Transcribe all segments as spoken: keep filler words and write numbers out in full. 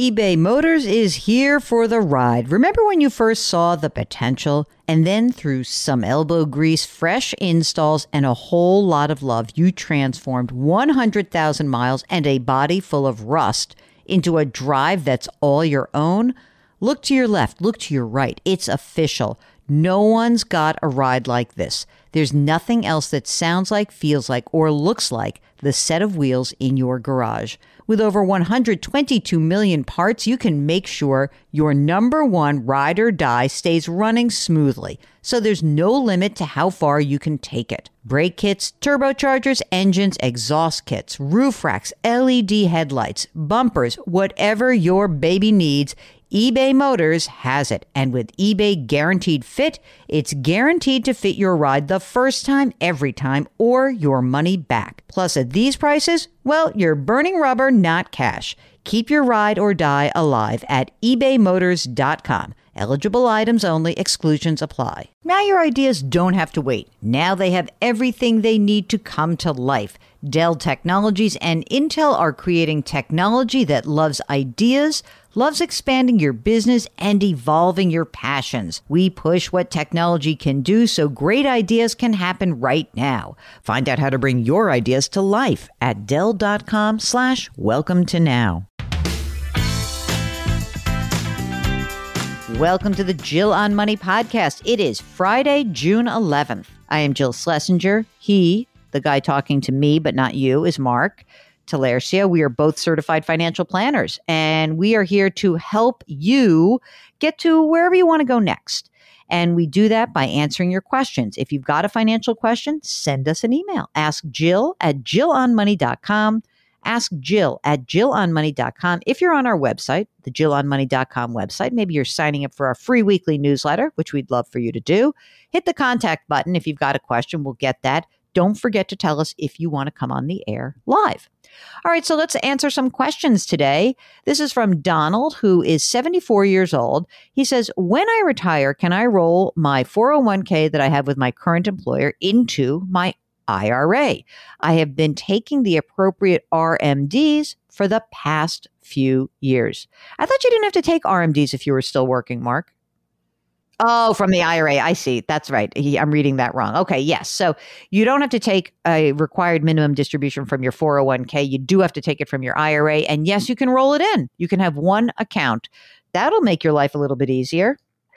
eBay Motors is here for the ride. Remember when you first saw the potential? And then through some elbow grease, fresh installs, and a whole lot of love, you transformed one hundred thousand miles and a body full of rust into a drive that's all your own? Look to your left. Look to your right. It's official. No one's got a ride like this. There's nothing else that sounds like, feels like, or looks like the set of wheels in your garage. With over one hundred twenty-two million parts, you can make sure your number one ride or die stays running smoothly. So there's no limit to how far you can take it. Brake kits, turbochargers, engines, exhaust kits, roof racks, L E D headlights, bumpers, whatever your baby needs, eBay Motors has it. And with eBay Guaranteed Fit, it's guaranteed to fit your ride the first time, every time, or your money back. Plus, at these prices, well, you're burning rubber, not cash. Keep your ride or die alive at ebay motors dot com. Eligible items only. Exclusions apply. Now your ideas don't have to wait. Now they have everything they need to come to life. Dell Technologies and Intel are creating technology that loves ideas, loves expanding your business, and evolving your passions. We push what technology can do so great ideas can happen right now. Find out how to bring your ideas to life at Dell.com slash welcome to now. Welcome to the Jill on Money podcast. It is Friday, June eleventh. I am Jill Schlesinger. He, the guy talking to me, but not you, is Mark Talercia. We are both certified financial planners, and we are here to help you get to wherever you want to go next. And we do that by answering your questions. If you've got a financial question, send us an email. Ask Jill at jill on money dot com. Ask Jill at jill on money dot com. If you're on our website, the jill on money dot com website, maybe you're signing up for our free weekly newsletter, which we'd love for you to do. Hit the contact button. If you've got a question, we'll get that. Don't forget to tell us if you want to come on the air live. All right, so let's answer some questions today. This is from Donald, who is seventy-four years old. He says, when I retire, can I roll my four oh one k that I have with my current employer into my I R A? I have been taking the appropriate R M Ds for the past few years. I thought you didn't have to take R M Ds if you were still working, Mark. Oh, from the I R A. I see. That's right. He, I'm reading that wrong. Okay, yes. So you don't have to take a required minimum distribution from your four oh one k. You do have to take it from your I R A. And yes, you can roll it in. You can have one account. That'll make your life a little bit easier.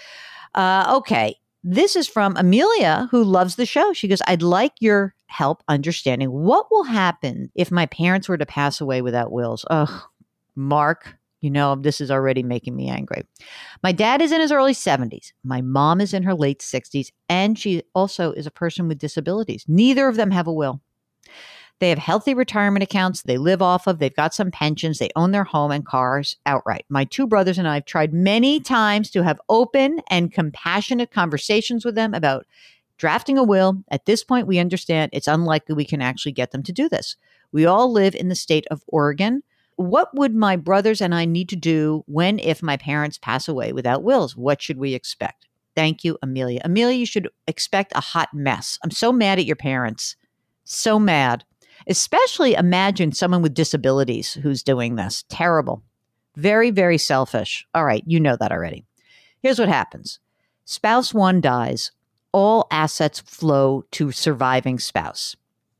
Uh, okay. This is from Amelia, who loves the show. She goes, I'd like your help understanding what will happen if my parents were to pass away without wills. Oh, Mark, you know, this is already making me angry. My dad is in his early seventies. My mom is in her late sixties, and she also is a person with disabilities. Neither of them have a will. They have healthy retirement accounts they live off of. They've got some pensions. They own their home and cars outright. My two brothers and I have tried many times to have open and compassionate conversations with them about drafting a will. At this point, we understand it's unlikely we can actually get them to do this. We all live in the state of Oregon. What would my brothers and I need to do when, if my parents pass away without wills? What should we expect? Thank you, Amelia. Amelia, you should expect a hot mess. I'm so mad at your parents. So mad. Especially imagine someone with disabilities who's doing this. Terrible. Very, very selfish. All right, you know that already. Here's what happens. Spouse one dies. All assets flow to surviving spouse.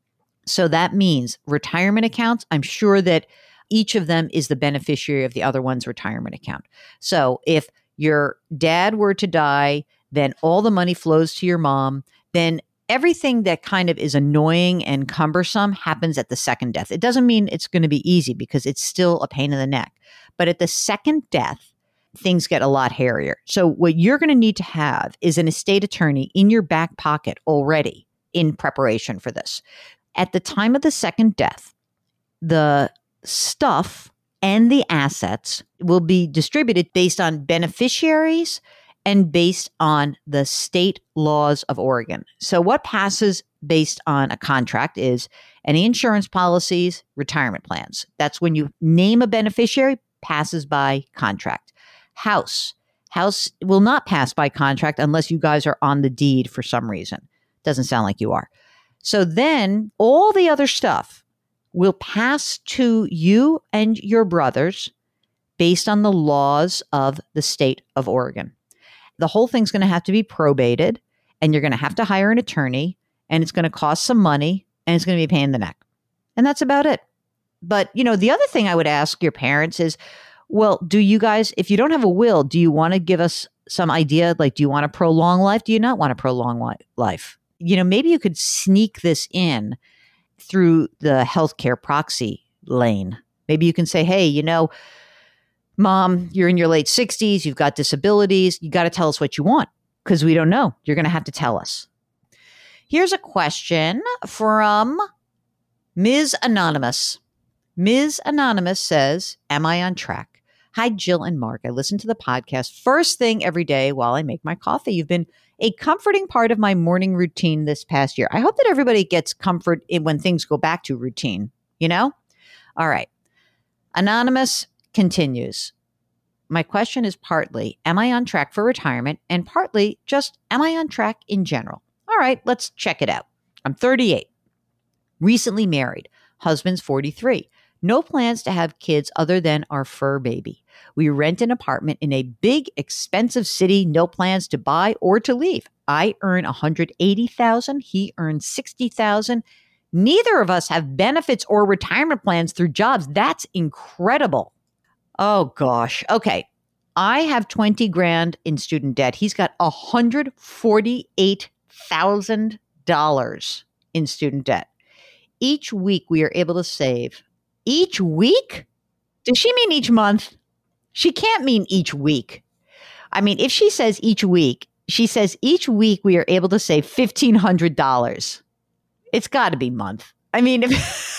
So that means retirement accounts. I'm sure that each of them is the beneficiary of the other one's retirement account. So if your dad were to die, then all the money flows to your mom. Then everything that kind of is annoying and cumbersome happens at the second death. It doesn't mean it's going to be easy because it's still a pain in the neck. But at the second death, things get a lot hairier. So what you're going to need to have is an estate attorney in your back pocket already in preparation for this. At the time of the second death, the stuff and the assets will be distributed based on beneficiaries and based on the state laws of Oregon. So what passes based on a contract is any insurance policies, retirement plans. That's when you name a beneficiary, passes by contract. House. House will not pass by contract unless you guys are on the deed for some reason. Doesn't sound like you are. So then all the other stuff will pass to you and your brothers based on the laws of the state of Oregon. The whole thing's going to have to be probated, and you're going to have to hire an attorney, and it's going to cost some money, and it's going to be a pain in the neck. And that's about it. But, you know, the other thing I would ask your parents is, well, do you guys, if you don't have a will, do you want to give us some idea? Like, do you want to prolong life? Do you not want to prolong li- life? You know, maybe you could sneak this in through the healthcare proxy lane. Maybe you can say, hey, you know, Mom, you're in your late sixties. You've got disabilities. You got to tell us what you want because we don't know. You're going to have to tell us. Here's a question from Miz Anonymous. Miz Anonymous says, am I on track? Hi, Jill and Mark. I listen to the podcast first thing every day while I make my coffee. You've been a comforting part of my morning routine this past year. I hope that everybody gets comfort in when things go back to routine, you know? All right. Anonymous continues. My question is partly, am I on track for retirement? And partly just, am I on track in general? All right, let's check it out. I'm thirty-eight, recently married, husband's forty-three. No plans to have kids other than our fur baby. We rent an apartment in a big, expensive city, no plans to buy or to leave. I earn one hundred eighty thousand dollars. He earns sixty thousand dollars. Neither of us have benefits or retirement plans through jobs. That's incredible. Oh, gosh. Okay. I have twenty grand in student debt. He's got one hundred forty-eight thousand dollars in student debt. Each week we are able to save. Each week? Does she mean each month? She can't mean each week. I mean, if she says each week, she says each week we are able to save fifteen hundred dollars. It's got to be month. I mean, if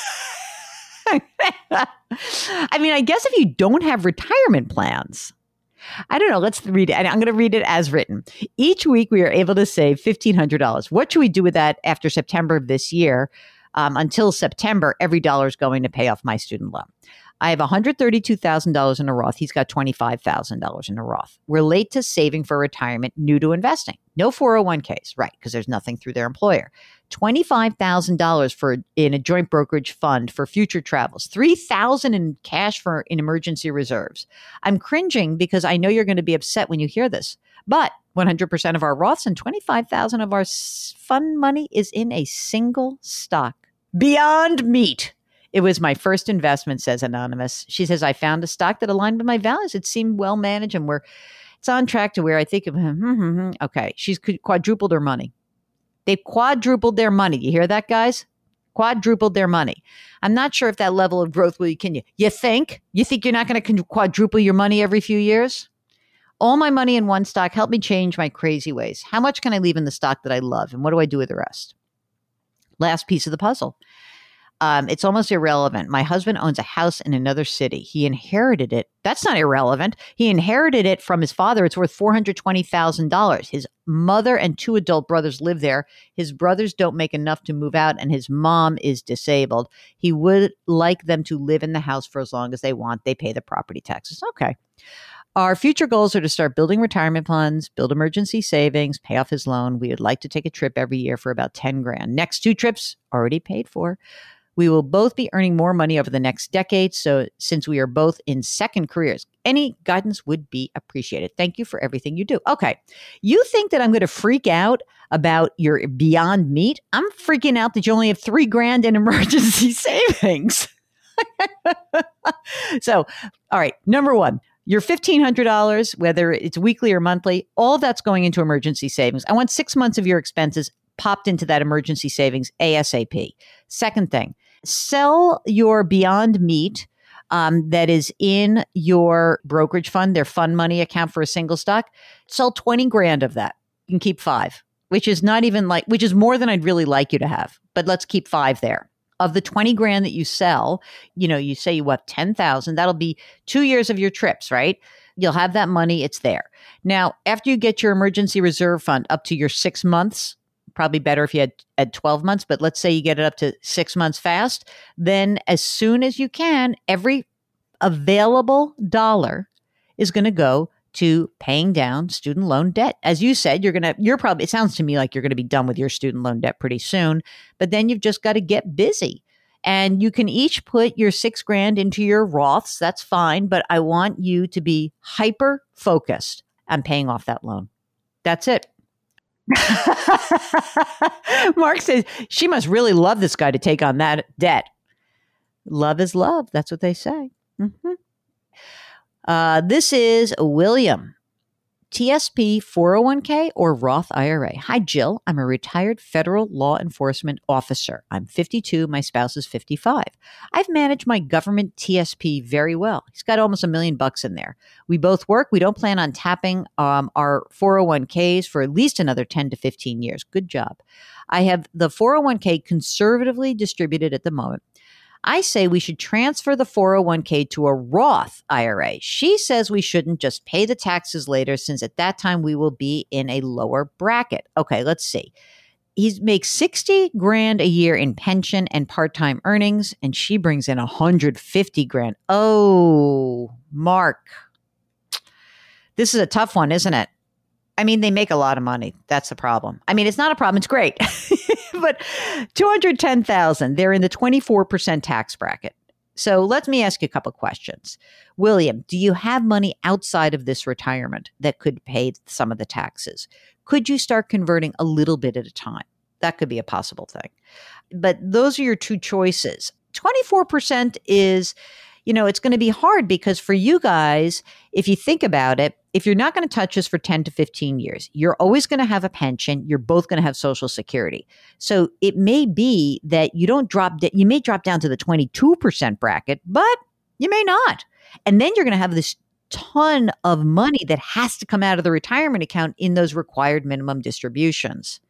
I mean, I guess if you don't have retirement plans, I don't know. Let's read it. I'm going to read it as written. Each week we are able to save fifteen hundred dollars. What should we do with that after September of this year? Um, until September, every dollar is going to pay off my student loan. I have one hundred thirty-two thousand dollars in a Roth. He's got twenty-five thousand dollars in a Roth. We're late to saving for retirement, new to investing. No four oh one k's, right, because there's nothing through their employer. twenty-five thousand dollars for in a joint brokerage fund for future travels. three thousand dollars in cash for in emergency reserves. I'm cringing because I know you're going to be upset when you hear this, but one hundred percent of our Roths and twenty-five thousand dollars of our fund money is in a single stock. Beyond Meat. It was my first investment, says Anonymous. She says, I found a stock that aligned with my values. It seemed well managed and we're, it's on track to where I think of him. Okay. She's quadrupled her money. They've quadrupled their money. You hear that, guys? Quadrupled their money. I'm not sure if that level of growth will can you. You think? You think you're not going to quadruple your money every few years? All my money in one stock. Help me change my crazy ways. How much can I leave in the stock that I love? And what do I do with the rest? Last piece of the puzzle. Um, it's almost irrelevant. My husband owns a house in another city. He inherited it. That's not irrelevant. He inherited it from his father. It's worth four hundred twenty thousand dollars. His mother and two adult brothers live there. His brothers don't make enough to move out, and his mom is disabled. He would like them to live in the house for as long as they want. They pay the property taxes. Okay. Our future goals are to start building retirement funds, build emergency savings, pay off his loan. We would like to take a trip every year for about ten grand. Next two trips already paid for. We will both be earning more money over the next decade. So since we are both in second careers, any guidance would be appreciated. Thank you for everything you do. Okay. You think that I'm going to freak out about your Beyond Meat? I'm freaking out that you only have three grand in emergency savings. So, all right. Number one, your fifteen hundred dollars, whether it's weekly or monthly, all of that's going into emergency savings. I want six months of your expenses popped into that emergency savings ASAP. Second thing, sell your Beyond Meat um, that is in your brokerage fund, their fund money account for a single stock. Sell twenty grand of that. You can keep five, which is not even like, which is more than I'd really like you to have. But let's keep five there. Of the twenty grand that you sell, you know, you say you have ten thousand, that'll be two years of your trips, right? You'll have that money. It's there. Now, after you get your emergency reserve fund up to your six months, probably better if you had at twelve months, but let's say you get it up to six months fast, then as soon as you can, every available dollar is going to go to paying down student loan debt. As you said, you're going to, you're probably, it sounds to me like you're going to be done with your student loan debt pretty soon, but then you've just got to get busy. And you can each put your six grand into your Roths. That's fine. But I want you to be hyper focused on paying off that loan. That's it. Mark says she must really love this guy to take on that debt. Love is love. That's what they say. Mm-hmm. Uh, this is William. T S P four oh one k or Roth I R A? Hi, Jill. I'm a retired federal law enforcement officer. I'm fifty-two. My spouse is fifty-five. I've managed my government T S P very well. He's got almost a million bucks in there. We both work. We don't plan on tapping um, our four oh one k's for at least another ten to fifteen years. Good job. I have the four oh one k conservatively distributed at the moment. I say we should transfer the four oh one k to a Roth I R A. She says we shouldn't, just pay the taxes later, since at that time we will be in a lower bracket. Okay, let's see. He makes sixty grand a year in pension and part-time earnings, and she brings in one hundred fifty grand. Oh, Mark. This is a tough one, isn't it? I mean, they make a lot of money. That's the problem. I mean, it's not a problem. It's great. But two hundred ten thousand dollars, they're in the twenty-four percent tax bracket. So let me ask you a couple questions. William, do you have money outside of this retirement that could pay some of the taxes? Could you start converting a little bit at a time? That could be a possible thing. But those are your two choices. twenty-four percent is, you know, it's going to be hard because for you guys, if you think about it, if you're not going to touch this for ten to fifteen years, you're always going to have a pension. You're both going to have Social Security. So it may be that you don't drop, you may drop down to the twenty-two percent bracket, but you may not. And then you're going to have this ton of money that has to come out of the retirement account in those required minimum distributions.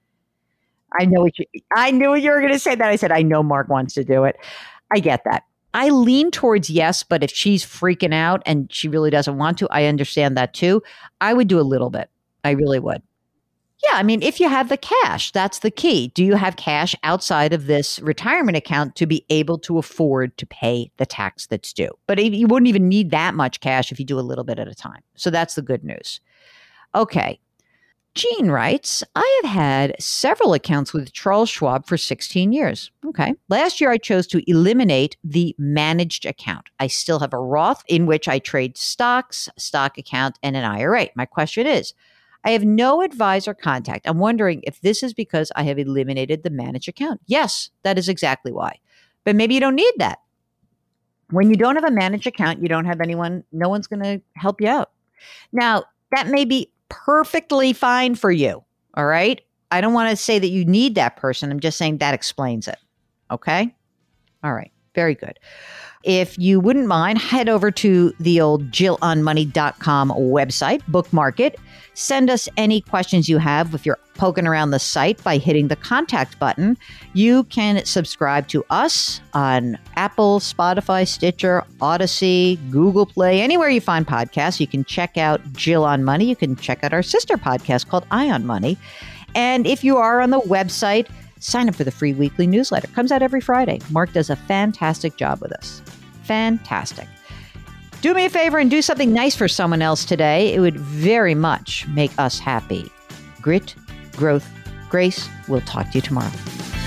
I know what you, I knew you were going to say that. I said, I know Mark wants to do it. I get that. I lean towards yes, but if she's freaking out and she really doesn't want to, I understand that too. I would do a little bit. I really would. Yeah, I mean, if you have the cash, that's the key. Do you have cash outside of this retirement account to be able to afford to pay the tax that's due? But you wouldn't even need that much cash if you do a little bit at a time. So that's the good news. Okay. Jean writes, I have had several accounts with Charles Schwab for sixteen years. Okay. Last year, I chose to eliminate the managed account. I still have a Roth in which I trade stocks, stock account, and an I R A. My question is, I have no advisor contact. I'm wondering if this is because I have eliminated the managed account. Yes, that is exactly why. But maybe you don't need that. When you don't have a managed account, you don't have anyone, no one's going to help you out. Now, that may be perfectly fine for you. All right. I don't want to say that you need that person. I'm just saying that explains it. Okay. All right. Very good. If you wouldn't mind, head over to the old Jill On Money dot com website, bookmark it. Send us any questions you have if you're poking around the site by hitting the contact button. You can subscribe to us on Apple, Spotify, Stitcher, Odyssey, Google Play, anywhere you find podcasts. You can check out Jill on Money. You can check out our sister podcast called Eye on Money. And if you are on the website, sign up for the free weekly newsletter. It comes out every Friday. Mark does a fantastic job with us. Fantastic. Do me a favor and do something nice for someone else today. It would very much make us happy. Grit, growth, grace. We'll talk to you tomorrow.